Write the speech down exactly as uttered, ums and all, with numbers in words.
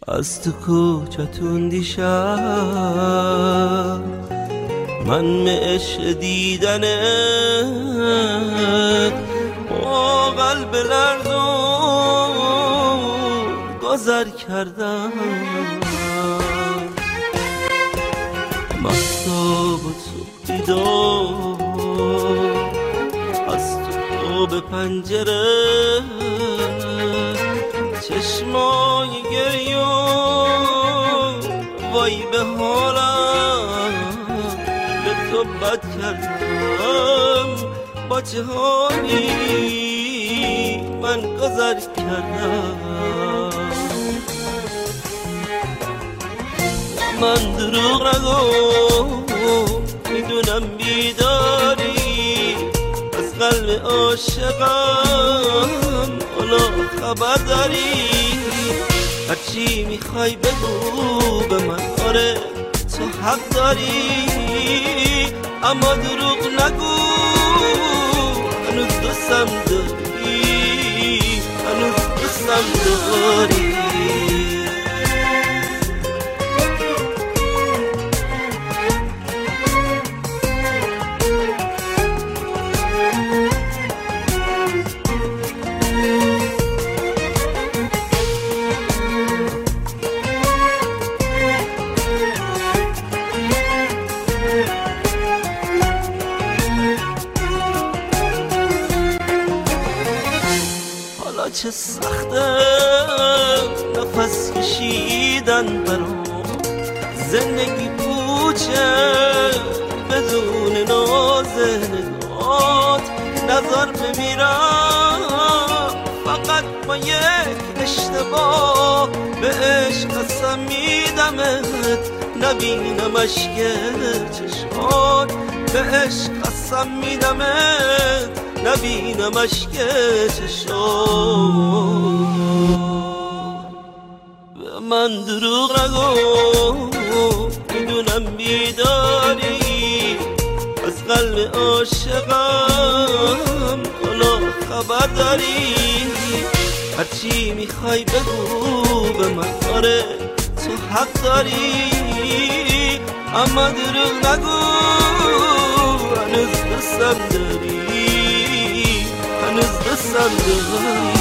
از تو کوچتون دیشب من معش دیدنت با قلب لرزون گذر کردم. مهتاب و تو بیدار از تو به پنجره چشمای گریون وای به حالم به تو بد کردم. با جهانی من گذر کردم. من دروغ نگو میدونم بیداری از قلب عاشقم حالا خبر داری. هرچی میخوای بگو به من آره تو حق داری اما دروغ نگو هنوز دوستم داری هنوز دوستم داری. چه سخته نفس کشیدن برام زندگی پوچه بدون ناز نگات نظر بمیرم فقط با یک اشتباه به عشق قسم میدمت نبینم اشک چشمات به عشق قسم میدمت نبینم اشک چشام. به من دروغ نگو میدونم بیداری از قلب عاشقم حالا خبر داری. هرچی میخوای بگو به من آره تو حق داری اما دروغ نگو هنوز دوستم داری هنوز دوستم داری.